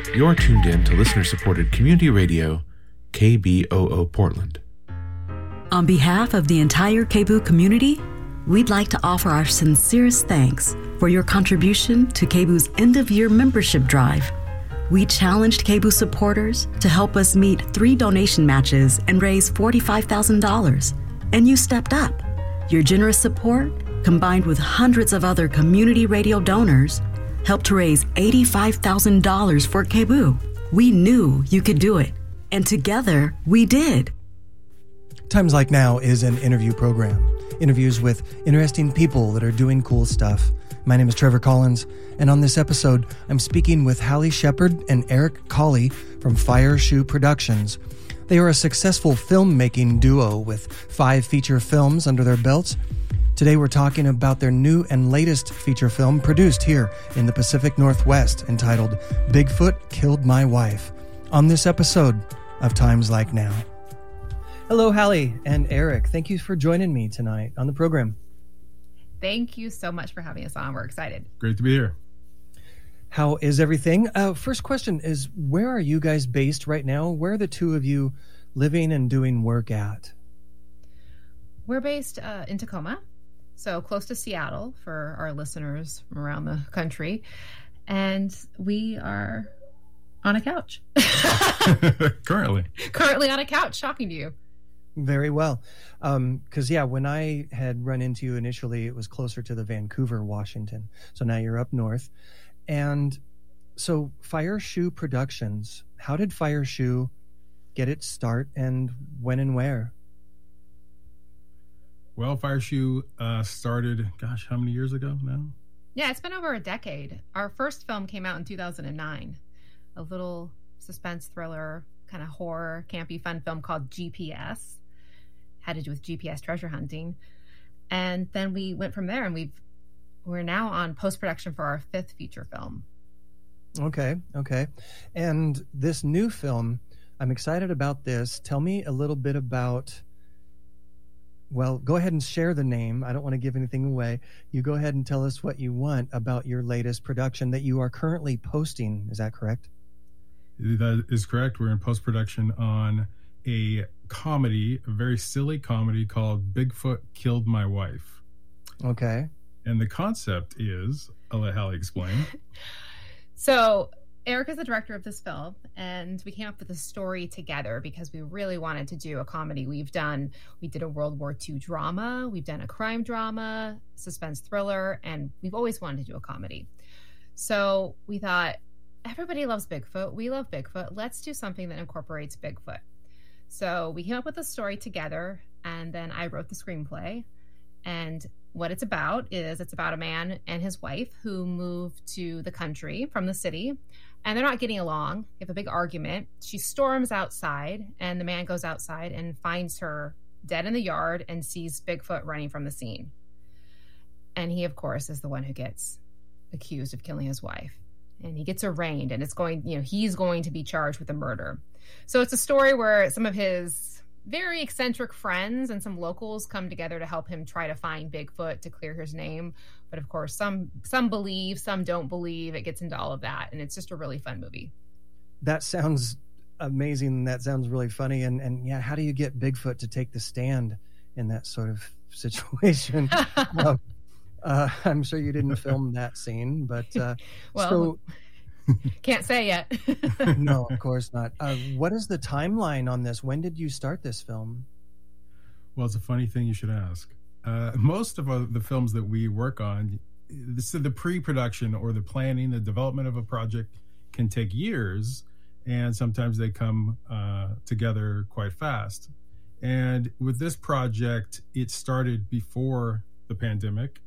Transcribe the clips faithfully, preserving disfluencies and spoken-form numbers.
You're tuned in to listener-supported community radio, K B O O Portland. On behalf of the entire K B O O community, we'd like to offer our sincerest thanks for your contribution to K B O O's end-of-year membership drive. We challenged K B O O supporters to help us meet three donation matches and raise forty-five thousand dollars, and you stepped up. Your generous support, combined with hundreds of other community radio donors, helped to raise eighty-five thousand dollars for K B O O. We knew you could do it, and together we did. Times Like Now is an interview program. Interviews with interesting people that are doing cool stuff. My name is Trevor Collins, and on this episode, I'm speaking with Hallie Shepard and Eric Colley from Fire Shoe Productions. They are a successful filmmaking duo with five feature films under their belts. Today we're talking about their new and latest feature film produced here in the Pacific Northwest entitled Bigfoot Killed My Wife, on this episode of Times Like Now. Hello, Hallie and Eric. Thank you for joining me tonight on the program. Thank you so much for having us on. We're excited. Great to be here. How is everything? Uh, first question is, where are you guys based right now? Where are the two of you living and doing work at? We're based uh, in Tacoma, so close to Seattle for our listeners from around the country. And we are on a couch. Currently. Currently on a couch, shocking to you. Very well. Um, because, yeah, when I had run into you initially, it was closer to the Vancouver, Washington. So now you're up north. And so Fire Shoe Productions, how did Fire Shoe get its start, and when and where? Well, Fire Shoe uh, started, gosh, how many years ago now? Yeah, it's been over a decade. Our first film came out in two thousand nine. A little suspense thriller, kind of horror, campy, fun film called G P S. Had to do with G P S treasure hunting. And then we went from there, and we've we're now on post-production for our fifth feature film. Okay, okay. And this new film, I'm excited about this. Tell me a little bit about, well, go ahead and share the name. I don't want to give anything away. You go ahead and tell us what you want about your latest production that you are currently posting. Is that correct? That is correct. We're in post-production on a comedy, a very silly comedy called Bigfoot Killed My Wife. Okay. And the concept is, I'll let Hallie explain. So Eric is the director of this film, and we came up with a story together because we really wanted to do a comedy. We've done, we did a World War Two drama, we've done a crime drama, suspense thriller, and we've always wanted to do a comedy. So we thought, everybody loves Bigfoot. We love Bigfoot. Let's do something that incorporates Bigfoot. So we came up with a story together, and then I wrote the screenplay. And what it's about is it's about a man and his wife who moved to the country from the city, and they're not getting along. They have a big argument. She storms outside, and the man goes outside and finds her dead in the yard and sees Bigfoot running from the scene. And he, of course, is the one who gets accused of killing his wife. And he gets arraigned, and it's going, you know, he's going to be charged with a murder. So it's a story where some of his very eccentric friends and some locals come together to help him try to find Bigfoot to clear his name. But of course, some some believe, some don't believe. It gets into all of that, and it's just a really fun movie. That sounds amazing. That sounds really funny. And and yeah, how do you get Bigfoot to take the stand in that sort of situation? uh, uh, I'm sure you didn't film that scene, but uh, well. So, can't say yet. No, of course not. Uh, what is the timeline on this? When did you start this film? Well, it's a funny thing you should ask. Uh, most of uh, the films that we work on, this, the pre-production or the planning, the development of a project can take years, and sometimes they come uh, together quite fast. And with this project, it started before the pandemic,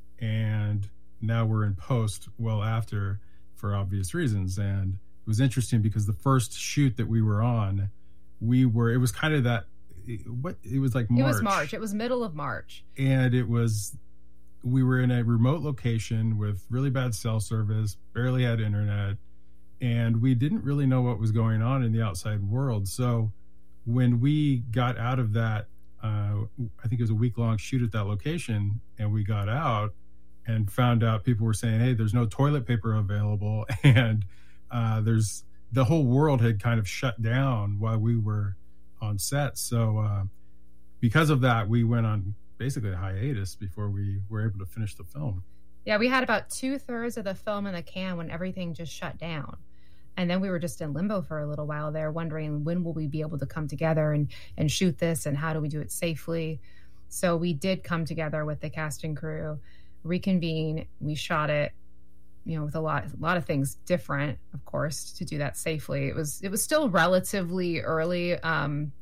and now we're in post well after, for obvious reasons. And it was interesting because the first shoot that we were on, we were, it was kind of that, what, it was like March. It was March. It was middle of March. And it was, we were in a remote location with really bad cell service, barely had internet, and we didn't really know what was going on in the outside world. So when we got out of that, uh, I think it was a week long shoot at that location, and we got out, and found out people were saying, hey, there's no toilet paper available, and uh, there's the whole world had kind of shut down while we were on set. So uh, because of that, we went on basically a hiatus before we were able to finish the film. Yeah, we had about two thirds of the film in the can when everything just shut down. And then we were just in limbo for a little while there, wondering when will we be able to come together and, and shoot this, and how do we do it safely? So we did come together with the cast and crew, reconvene. We shot it, you know, with a lot, a lot of things different, of course, to do that safely. It was, it was still relatively early. Um,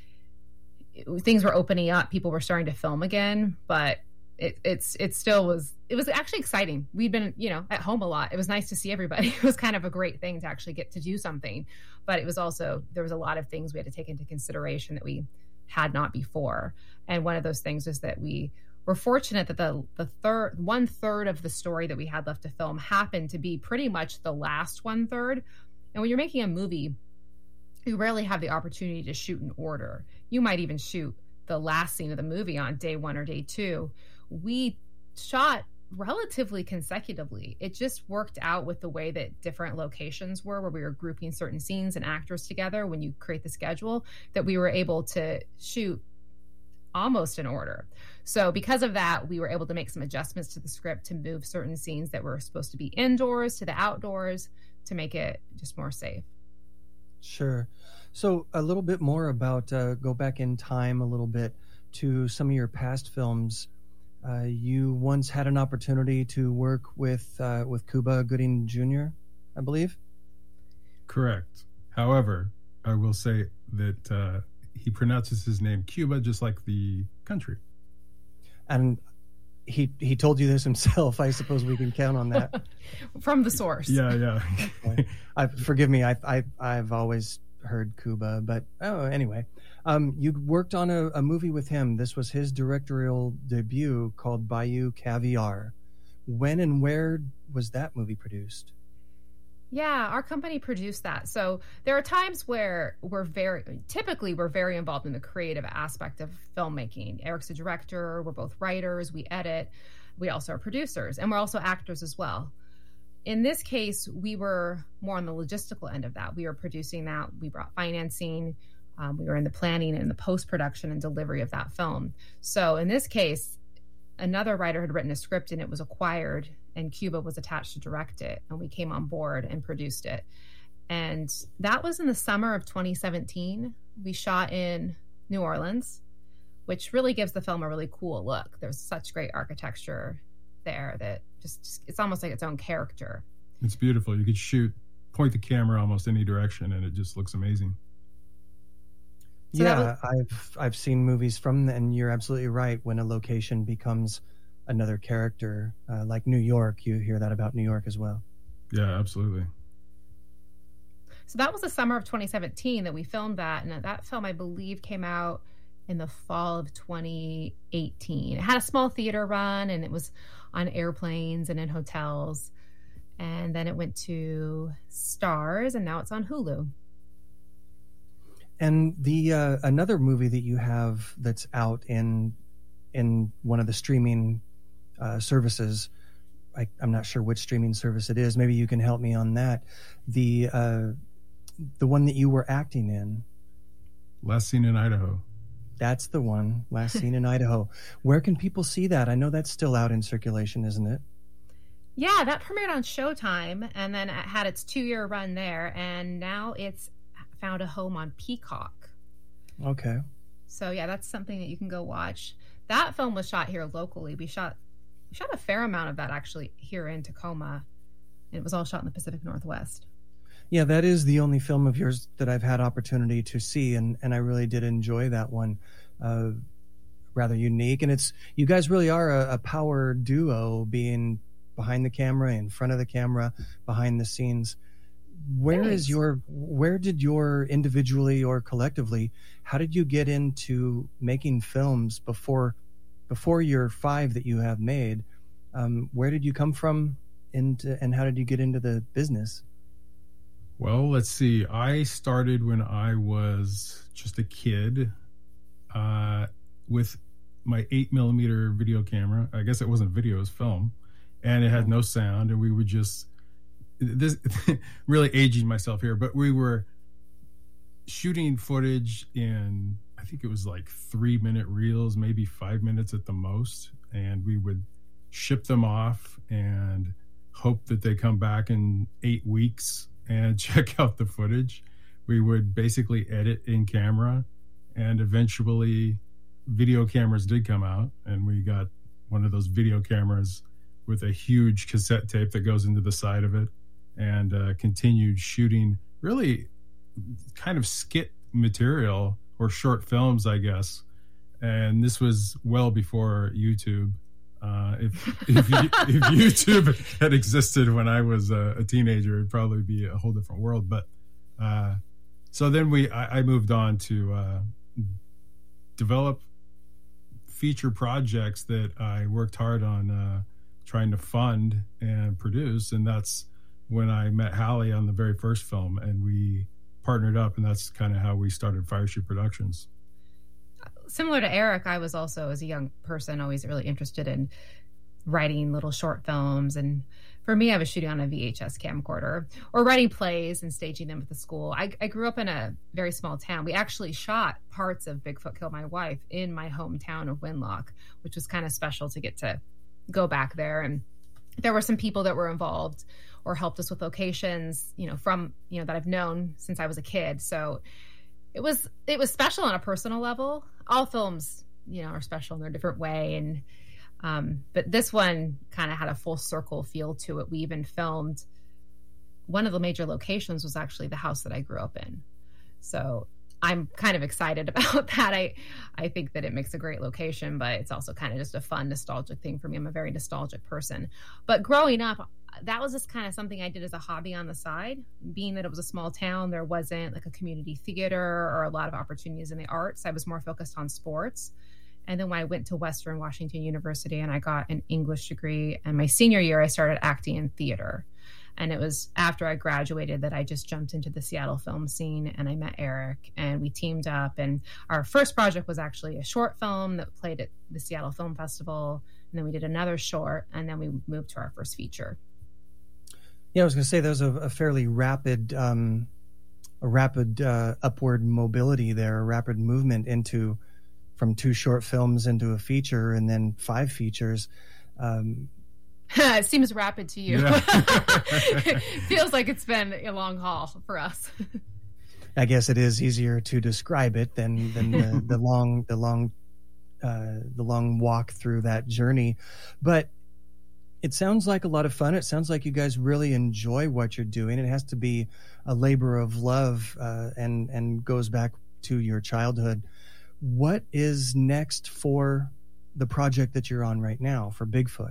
it, things were opening up. People were starting to film again, but it, it's, it still was, it was actually exciting. We'd been, you know, at home a lot. It was nice to see everybody. It was kind of a great thing to actually get to do something, but it was also, there was a lot of things we had to take into consideration that we had not before. And one of those things is that we were fortunate that the the third one third of the story that we had left to film happened to be pretty much the last one third. And when you're making a movie, you rarely have the opportunity to shoot in order. You might even shoot the last scene of the movie on day one or day two. We shot relatively consecutively. It just worked out with the way that different locations were, where we were grouping certain scenes and actors together when you create the schedule, that we were able to shoot almost in order. So because of that, we were able to make some adjustments to the script to move certain scenes that were supposed to be indoors to the outdoors to make it just more safe. Sure. So a little bit more about, uh, go back in time a little bit to some of your past films. Uh, you once had an opportunity to work with uh, with Cuba Gooding Junior, I believe? Correct. However, I will say that uh, he pronounces his name Cuba just like the country. And he he told you this himself. I suppose we can count on that. From the source. Yeah, yeah. Okay. I, forgive me, I, I, I've always heard Cuba, but oh, anyway. Um, you worked on a, a movie with him. This was his directorial debut called Bayou Caviar. When and where was that movie produced? Yeah, our company produced that. So there are times where we're very, typically we're very involved in the creative aspect of filmmaking. Eric's a director, we're both writers, we edit, we also are producers, and we're also actors as well. In this case, we were more on the logistical end of that. We were producing that, we brought financing, um, we were in the planning and the post-production and delivery of that film. So in this case, another writer had written a script and it was acquired, and Cuba was attached to direct it, and we came on board and produced it. And that was in the summer of twenty seventeen. We shot in New Orleans, which really gives the film a really cool look. There's such great architecture there that just, just it's almost like its own character. It's beautiful. You could shoot, point the camera almost any direction, and it just looks amazing. So yeah, was, I've I've seen movies from the, and you're absolutely right. When a location becomes another character, uh, like New York, you hear that about New York as well. Yeah, absolutely. So that was the summer of twenty seventeen that we filmed that, and that film, I believe, came out in the fall of twenty eighteen. It had a small theater run, and it was on airplanes and in hotels, and then it went to Stars, and now it's on Hulu. And the uh, another movie that you have that's out in in one of the streaming uh, services, I, I'm not sure which streaming service it is. Maybe you can help me on that. The uh, the one that you were acting in. Last Seen in Idaho. That's the one. Last Seen in Idaho. Where can people see that? I know that's still out in circulation, isn't it? Yeah, that premiered on Showtime, and then it had its two-year run there, and now it's found a home on Peacock. Okay. So yeah, that's something that you can go watch. That film was shot here locally. We shot we shot a fair amount of that actually here in Tacoma. It was all shot in the Pacific Northwest. Yeah, that is the only film of yours that I've had opportunity to see, and, and I really did enjoy that one. Uh, rather unique, and it's you guys really are a, a power duo, being behind the camera, in front of the camera, behind the scenes. Where Thanks. is your where did your individually or collectively, how did you get into making films before before your five that you have made? Um, where did you come from, into, and how did you get into the business? Well, let's see. I started when I was just a kid uh, with my eight millimeter video camera. I guess it wasn't video, it was film, and it had no sound, and we would just this really aging myself here, but we were shooting footage in, I think it was like three minute reels, maybe five minutes at the most. And we would ship them off and hope that they come back in eight weeks and check out the footage. We would basically edit in camera, and eventually video cameras did come out, and we got one of those video cameras with a huge cassette tape that goes into the side of it, and uh, continued shooting really kind of skit material or short films, I guess. And this was well before YouTube. Uh, if, if, if YouTube had existed when I was a, a teenager, it'd probably be a whole different world. But uh, so then we, I, I moved on to uh, develop feature projects that I worked hard on uh, trying to fund and produce. And that's when I met Hallie on the very first film, and we partnered up, and that's kind of how we started Fireshoot Productions. Similar to Eric, I was also, as a young person, always really interested in writing little short films. And for me, I was shooting on a V H S camcorder or writing plays and staging them at the school. I, I grew up in a very small town. We actually shot parts of Bigfoot Killed My Wife in my hometown of Winlock, which was kind of special to get to go back there. And there were some people that were involved or helped us with locations, you know, from, you know, that I've known since I was a kid. So it was, it was special on a personal level. All films, you know, are special in their different way. And, um, but this one kind of had a full circle feel to it. We even filmed, one of the major locations was actually the house that I grew up in. So I'm kind of excited about that. I, I think that it makes a great location, but it's also kind of just a fun, nostalgic thing for me. I'm a very nostalgic person. But growing up, that was just kind of something I did as a hobby on the side. Being that it was a small town, there wasn't like a community theater or a lot of opportunities in the arts. I was more focused on sports. And then when I went to Western Washington University and I got an English degree, and my senior year, I started acting in theater. And it was after I graduated that I just jumped into the Seattle film scene, and I met Eric, and we teamed up. And our first project was actually a short film that played at the Seattle Film Festival. And then we did another short, and then we moved to our first feature. Yeah, I was going to say there was a, a fairly rapid, um, a rapid uh, upward mobility there, a rapid movement into from two short films into a feature, and then five features. Um, it seems rapid to you. Yeah. It feels like it's been a long haul for us. I guess it is easier to describe it than than the, the long the long uh, the long walk through that journey, but. It sounds like a lot of fun. It sounds like you guys really enjoy what you're doing. It has to be a labor of love uh, and, and goes back to your childhood. What is next for the project that you're on right now for Bigfoot?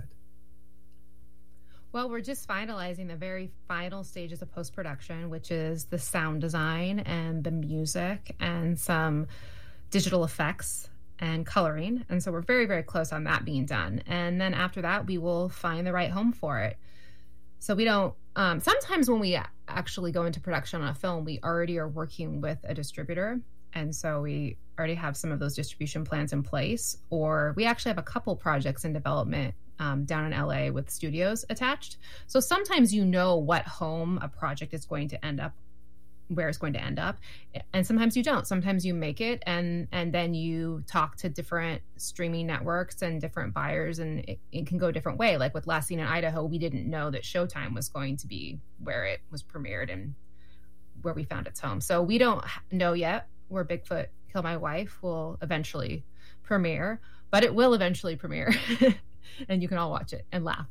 Well, we're just finalizing the very final stages of post-production, which is the sound design and the music and some digital effects and coloring. And so we're very, very close on that being done. And then after that, we will find the right home for it. So we don't, um, sometimes when we actually go into production on a film, we already are working with a distributor. And so we already have some of those distribution plans in place, or we actually have a couple projects in development um, down in L A with studios attached. So sometimes you know what home a project is going to end up, where it's going to end up, and sometimes you don't. Sometimes you make it, and and then you talk to different streaming networks and different buyers, and it, it can go a different way. Like with Last Seen in Idaho, we didn't know that Showtime was going to be where it was premiered and where we found its home. So we don't know yet where Bigfoot Killed My Wife will eventually premiere, but it will eventually premiere, and you can all watch it and laugh.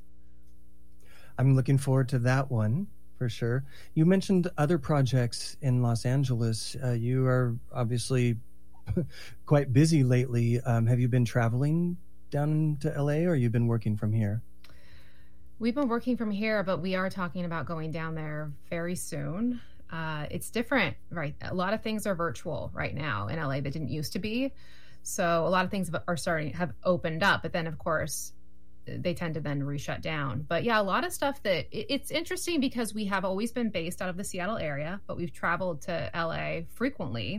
I'm looking forward to that one. For sure. You mentioned other projects in Los Angeles. Uh, you are obviously quite busy lately. Um, have you been traveling down to L A, or you've been working from here? We've been working from here, but we are talking about going down there very soon. Uh, it's different, right? A lot of things are virtual right now in L A that didn't used to be. So a lot of things are starting, have opened up, but then of course, they tend to then re-shut down. But yeah, a lot of stuff that it, it's interesting because we have always been based out of the Seattle area, but we've traveled to L A frequently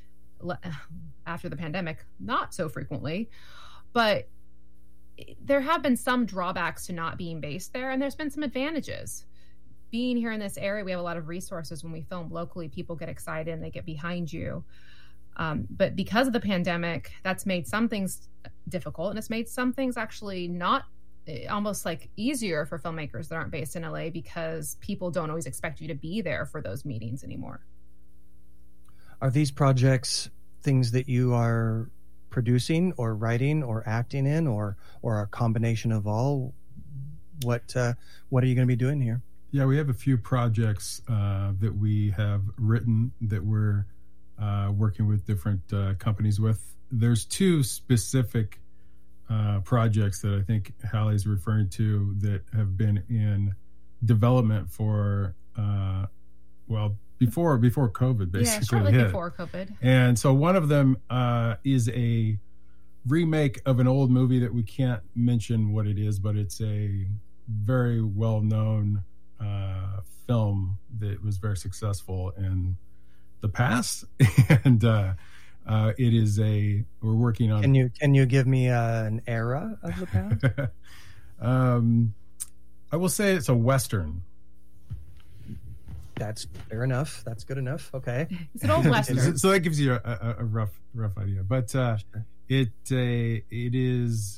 after the pandemic, not so frequently, but there have been some drawbacks to not being based there. And there's been some advantages. being here in this area, we have a lot of resources. When we film locally, people get excited and they get behind you. Um, but because of the pandemic, that's made some things difficult, and it's made some things actually not almost like easier for filmmakers that aren't based in L A, because people don't always expect you to be there for those meetings anymore. Are these projects things that you are producing or writing or acting in, or or a combination of all? What uh, what are you going to be doing here? Yeah, we have a few projects uh, that we have written that we're uh, working with different uh, companies with. There's two specific uh, projects that I think Hallie's referring to that have been in development for, uh, well, before before COVID, basically. Yeah, shortly hit. before COVID. And so one of them uh, is a remake of an old movie that we can't mention what it is, but it's a very well-known uh, film that was very successful in the past. and uh, uh, it is a, we're working on. Can you, can you give me uh, an era of the past? um, I will say it's a Western. That's fair enough. That's good enough. Okay. It's an old Western. So that gives you a, a, a rough, rough idea, but uh, Sure. it, uh, it is,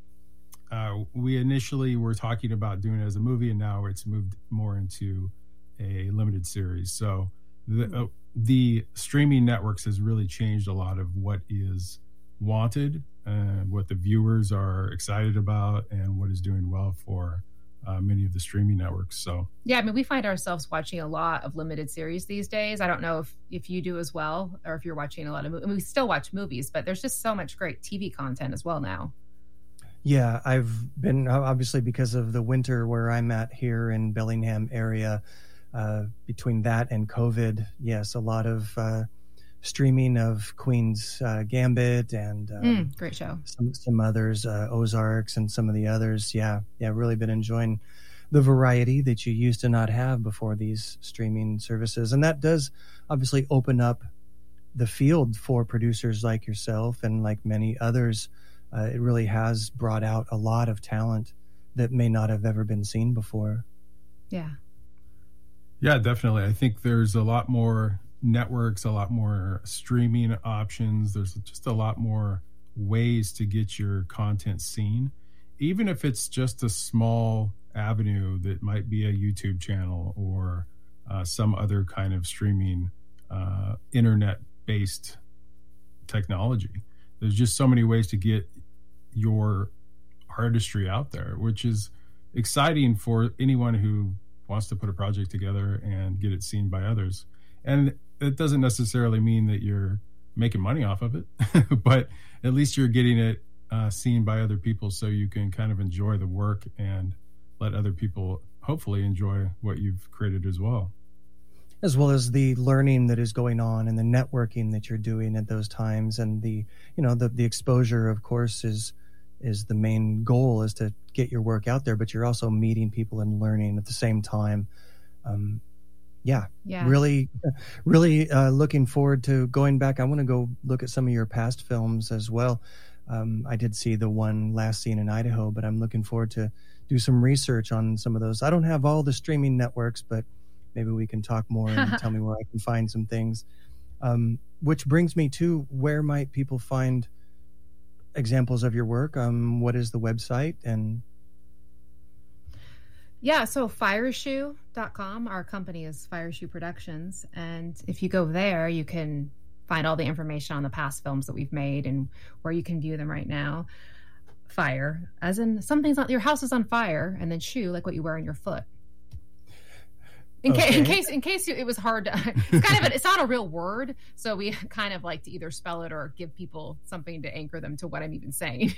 Uh, we initially were talking about doing it as a movie, and now it's moved more into a limited series. So the, uh, the streaming networks has really changed a lot of what is wanted, uh, what the viewers are excited about, and what is doing well for uh, many of the streaming networks. So Yeah, I mean, we find ourselves watching a lot of limited series these days. I don't know if, if you do as well, or if you're watching a lot of movies. I mean, we still watch movies, but there's just so much great T V content as well now. Yeah, I've been, obviously because of the winter where I'm at here in Bellingham area, uh, between that and COVID, yes, a lot of uh, streaming of Queen's uh, Gambit and um, Mm, great show. some, some others, uh, Ozarks and some of the others. Yeah, yeah, really been enjoying the variety that you used to not have before these streaming services. And that does obviously open up the field for producers like yourself and like many others. Uh, it really has brought out a lot of talent that may not have ever been seen before. Yeah. yeah, definitely. I think there's a lot more networks, a lot more streaming options. There's just a lot more ways to get your content seen, even if it's just a small avenue that might be a YouTube channel or uh, some other kind of streaming uh, internet-based technology. There's just so many ways to get your artistry out there, which is exciting for anyone who wants to put a project together and get it seen by others. And it doesn't necessarily mean that you're making money off of it, but at least you're getting it uh, seen by other people, so you can kind of enjoy the work and let other people hopefully enjoy what you've created as well. As well as the learning that is going on and the networking that you're doing at those times, and the, you know, the, the exposure, of course, is is the main goal, is to get your work out there, but you're also meeting people and learning at the same time. Um, yeah, Yeah. really, really uh, looking forward to going back. I want to go look at some of your past films as well. Um, I did see the one Last Seen in Idaho, but I'm looking forward to do some research on some of those. I don't have all the streaming networks, but maybe we can talk more and tell me where I can find some things. Um, which brings me to, where might people find examples of your work? Um, what is the website? And Yeah, so fireshoe dot com. Our company is Fireshoe Productions. And if you go there, you can find all the information on the past films that we've made and where you can view them right now. Fire, as in something's on your house is on fire, and then shoe, like what you wear on your foot. In, Okay. ca- in case, in case you, it was hard to, it's kind of, a, it's not a real word. So we kind of like to either spell it or give people something to anchor them to what I'm even saying.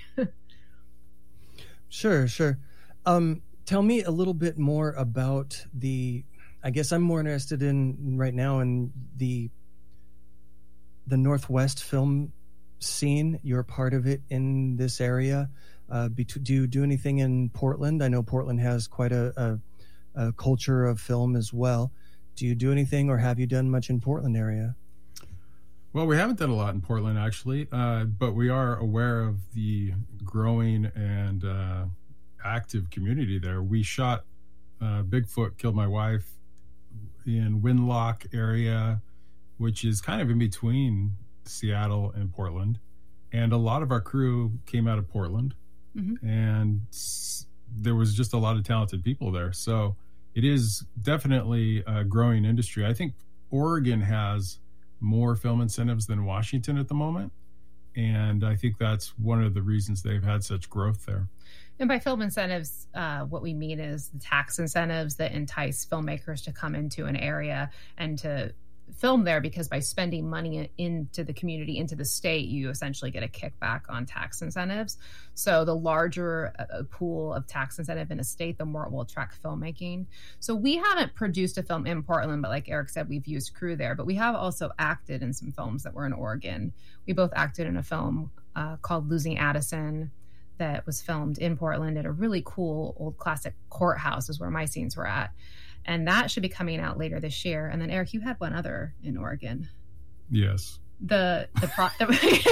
Sure, sure. Um, tell me a little bit more about the, I guess I'm more interested in right now in the, the Northwest film scene. You're part of it in this area. Uh, bet- do you do anything in Portland? I know Portland has quite a, a a culture of film as well. Do you do anything, or have you done much in Portland area? Well, we haven't done a lot in Portland, actually, uh, but we are aware of the growing and uh, active community there. We shot uh, Bigfoot killed my wife in Windlock area, which is kind of in between Seattle and Portland. And a lot of our crew came out of Portland, mm-hmm. and s- there was just a lot of talented people there. So it is definitely a growing industry. I think Oregon has more film incentives than Washington at the moment. And I think that's one of the reasons they've had such growth there. And by film incentives, uh, what we mean is the tax incentives that entice filmmakers to come into an area and to film there, because by spending money into the community, into the state, you essentially get a kickback on tax incentives. So the larger a pool of tax incentive in a state, the more it will attract filmmaking. So we haven't produced a film in Portland, but like Eric said, we've used crew there. But we have also acted in some films that were in Oregon. We both acted in a film uh, called Losing Addison that was filmed in Portland at a really cool old classic courthouse is where my scenes were at. And that should be coming out later this year. And then Eric, you had one other in Oregon. Yes. The the pro. The,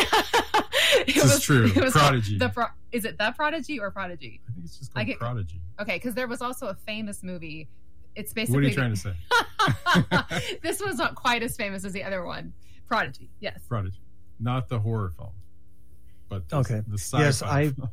it this was, is true. It was Prodigy. The pro, is it the Prodigy or Prodigy? I think it's just called get, Prodigy. Okay, because there was also a famous movie. It's basically. What are you trying to say? This was not quite as famous as the other one. Prodigy. Yes. Prodigy, not the horror film, but the, okay. The sci-fi yes, I. film.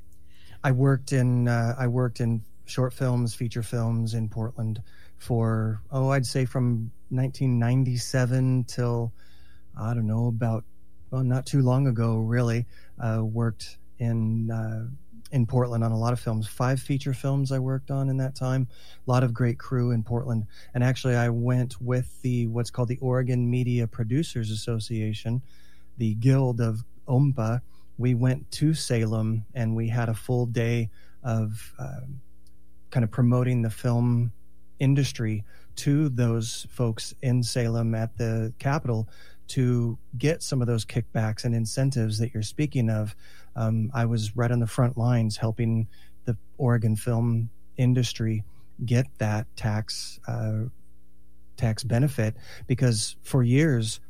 I worked in. Uh, I worked in. short films, feature films in Portland for, oh, I'd say from nineteen ninety-seven till, I don't know, about, well, not too long ago, really. Uh, worked in uh, in Portland on a lot of films. Five feature films I worked on in that time. A lot of great crew in Portland. And actually, I went with the what's called the Oregon Media Producers Association, the Guild of O M P A. We went to Salem, and we had a full day of uh, kind of promoting the film industry to those folks in Salem at the Capitol to get some of those kickbacks and incentives that you're speaking of. Um, I was right on the front lines helping the Oregon film industry get that tax uh, tax benefit, because for years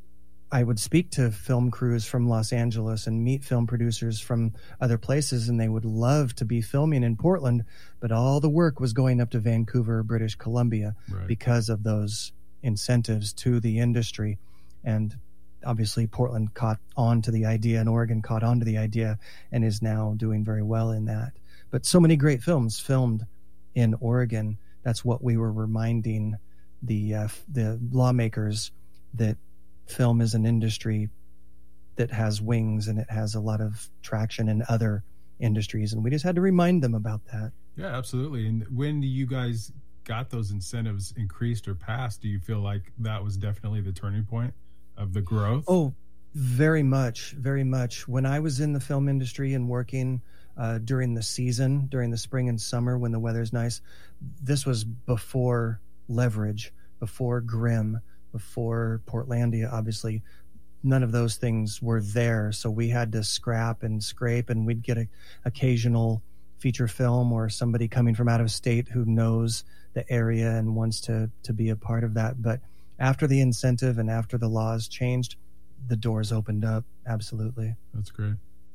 I would speak to film crews from Los Angeles and meet film producers from other places, and they would love to be filming in Portland, but all the work was going up to Vancouver, British Columbia, right, because of those incentives to the industry. And obviously Portland caught on to the idea, and Oregon caught on to the idea, and is now doing very well in that. But so many great films filmed in Oregon. That's what we were reminding the uh, the lawmakers, that film is an industry that has wings and it has a lot of traction in other industries, and we just had to remind them about that. Yeah, absolutely. And when you guys got those incentives increased or passed, do you feel like that was definitely the turning point of the growth? Oh, very much, very much. When I was in the film industry and working uh, during the season, during the spring and summer when the weather's nice, this was before Leverage, before Grimm, before Portlandia. Obviously none of those things were there, so we had to scrap and scrape, and we'd get a occasional feature film or somebody coming from out of state who knows the area and wants to to be a part of that. But after the incentive and after the laws changed, the doors opened up. Absolutely. That's great.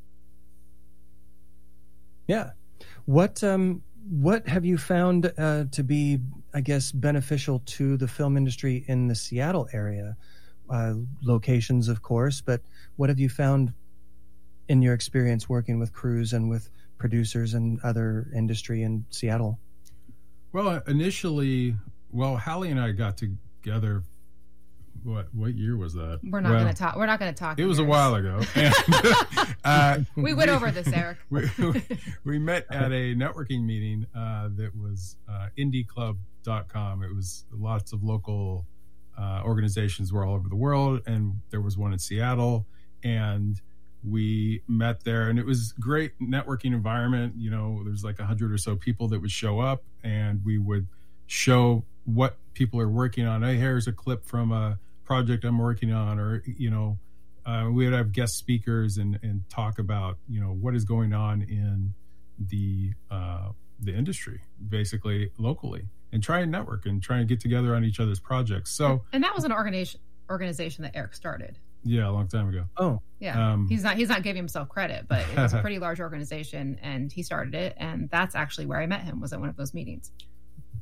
Yeah. What um what have you found uh, to be, I guess, beneficial to the film industry in the Seattle area? Uh, locations, of course, but what have you found in your experience working with crews and with producers and other industry in Seattle? Well, initially, well, Hallie and I got together. What what year was that? We're not well, going to talk. We're not going to talk. It years. was a while ago. And, uh, we went we, over this, Eric. we, we met at a networking meeting uh, that was uh, indie club dot com. It was lots of local uh, organizations were all over the world, and there was one in Seattle, and we met there, and it was great networking environment. You know, there's like a hundred or so people that would show up, and we would show what people are working on. Hey, here's a clip from a project I'm working on, or, you know, uh, we would have guest speakers and, and talk about, you know, what is going on in the, uh, the industry, basically locally, and try and network and try and get together on each other's projects. So, and that was an organization, organization that Eric started. Yeah, a long time ago. Oh, yeah. Um, he's not he's not giving himself credit, but it was a pretty large organization, and he started it, and that's actually where I met him, was at one of those meetings.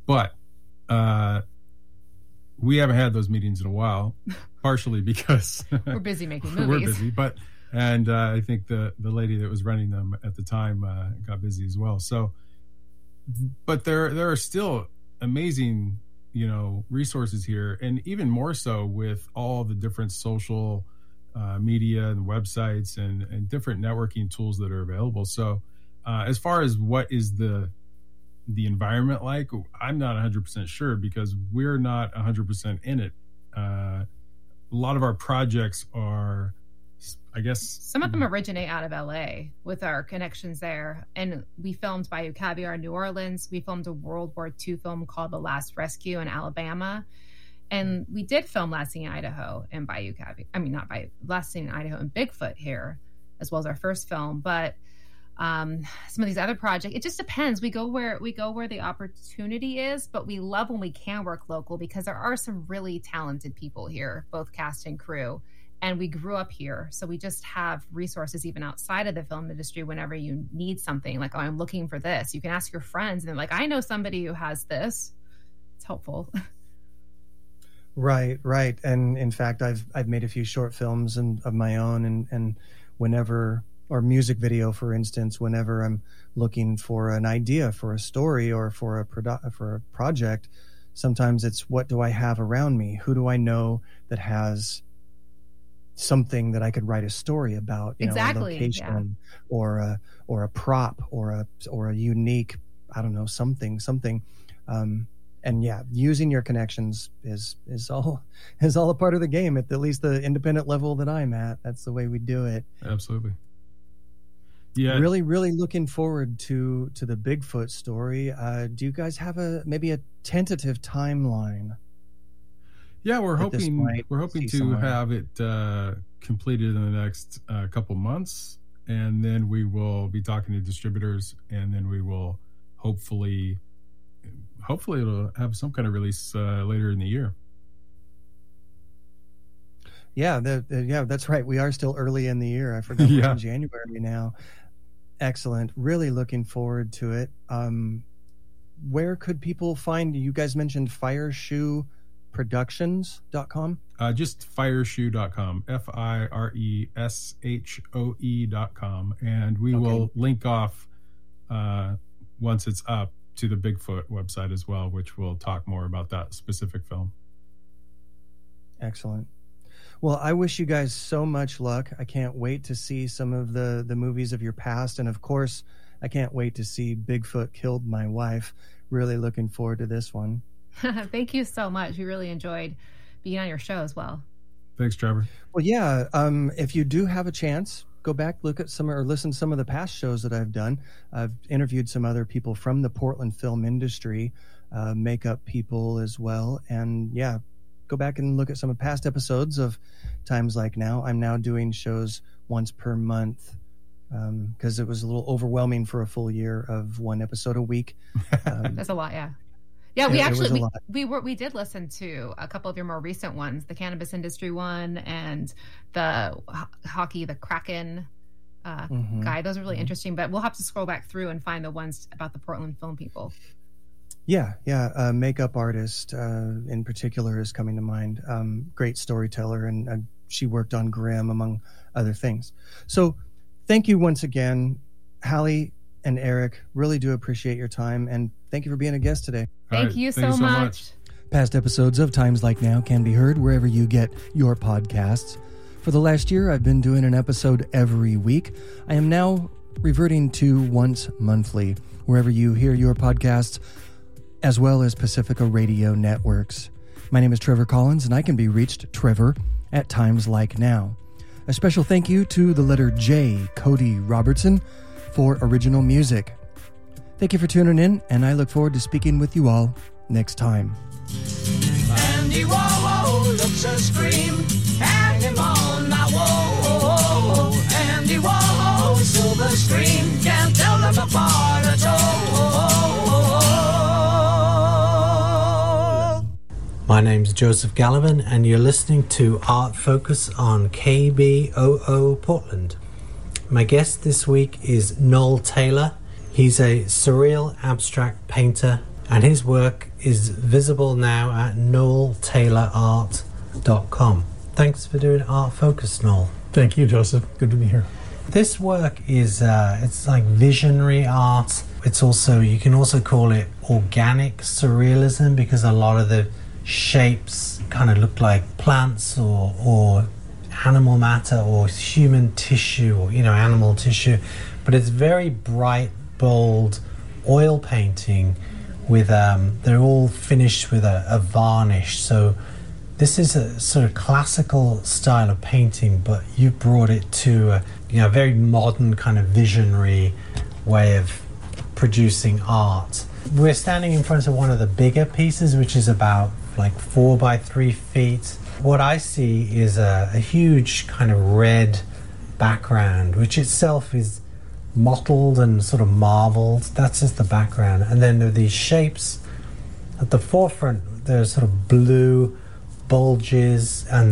but uh, we haven't had those meetings in a while, partially because we're busy making movies. We're busy, but and uh, I think the the lady that was running them at the time uh, got busy as well. So, but there there are still amazing, you know, resources here, and even more so with all the different social uh, media and websites and, and different networking tools that are available. So, uh, as far as what is the the environment like, I'm not one hundred percent sure because we're not one hundred percent in it. Uh, a lot of our projects are, I guess, some of them originate out of L A with our connections there. And we filmed Bayou Caviar in New Orleans. We filmed a World War Two film called The Last Rescue in Alabama. And we did film Last Seen in Idaho and Bayou Caviar. I mean, not Bayou, Last Seen in Idaho and Bigfoot here, as well as our first film. But um, some of these other projects, it just depends. We go where we go where the opportunity is, but we love when we can work local because there are some really talented people here, both cast and crew. And we grew up here. So we just have resources even outside of the film industry whenever you need something. Like, oh, I'm looking for this. You can ask your friends. And they're like, I know somebody who has this. It's helpful. Right, right. And in fact, I've I've made a few short films and of my own. And, and whenever, or music video, for instance, whenever I'm looking for an idea for a story or for a produ- for a project, sometimes it's what do I have around me? Who do I know that has something that I could write a story about, you exactly, know, a location yeah. or a or a prop or a or a unique, I don't know, something, something. Um, and yeah, using your connections is is all is all a part of the game at at least the independent level that I'm at. That's the way we do it. Absolutely. Yeah. Really, really looking forward to to the Bigfoot story. Uh, do you guys have a maybe a tentative timeline? Yeah, we're hoping point, we're hoping to somewhere. have it uh, completed in the next uh, couple months, and then we will be talking to distributors, and then we will hopefully, hopefully it'll have some kind of release uh, later in the year. Yeah, the, the, yeah, that's right. We are still early in the year. I forgot we're Yeah. in January now. Excellent. Really looking forward to it. Um, where could people find you? Guys mentioned Fireshoe Productions dot com. Uh, just fireshoe dot com, F I R E S H O E dot com. And we Okay. will link off uh, once it's up to the Bigfoot website as well, which will talk more about that specific film. Excellent. Well, I wish you guys so much luck. I can't wait to see some of the, the movies of your past. And of course, I can't wait to see Bigfoot Killed My Wife. Really looking forward to this one. Thank you so much. We really enjoyed being on your show as well. Thanks, Trevor. Well, yeah. Um, if you do have a chance, go back, look at some or listen to some of the past shows that I've done. I've interviewed some other people from the Portland film industry, uh, makeup people as well. And yeah, go back and look at some of past episodes of Times Like Now. I'm now doing shows once per month because um, it was a little overwhelming for a full year of one episode a week. Um, That's a lot, yeah. Yeah, we It- it was actually a we, lot. we were we did listen to a couple of your more recent ones, the cannabis industry one and the ho- hockey, the Kraken uh, Mhm. guy. Those are really interesting, but we'll have to scroll back through and find the ones about the Portland film people. Yeah, yeah. A makeup artist uh, in particular is coming to mind. Um, great storyteller, and uh, she worked on Grimm, among other things. So thank you once again, Hallie and Eric. Really do appreciate your time, and thank you for being a guest today. All Thank right. you Thank so much. Past episodes of Times Like Now can be heard wherever you get your podcasts. For the last year, I've been doing an episode every week. I am now reverting to once monthly, wherever you hear your podcasts, as well as Pacifica Radio Networks. My name is Trevor Collins, and I can be reached, Trevor, at Times Like Now. A special thank you to the letter J, Cody Robertson, for original music. Thank you for tuning in, and I look forward to speaking with you all next time. Andy Warhol looks a scream, hang him on my wall. Andy Warhol, silver screen, can't tell them apart at all. My name's Joseph Gallivan, and you're listening to Art Focus on K B O O Portland. My guest this week is Noel Taylor. He's a surreal abstract painter and his work is visible now at noel taylor art dot com. Thanks for doing Art Focus, Noel. Thank you, Joseph. Good to be here. This work is uh, it's like visionary art. It's also, you can also call it organic surrealism, because a lot of the shapes kind of look like plants or or animal matter or human tissue, or you know, animal tissue. But it's very bright, bold oil painting with um they're all finished with a, a varnish. So this is a sort of classical style of painting, but you brought it to a you know very modern kind of visionary way of producing art. We're standing in front of one of the bigger pieces, which is about like four by three feet. What I see is a, a huge kind of red background, which itself is mottled and sort of marbled. That's just the background. And then there are these shapes at the forefront. There's sort of blue bulges, and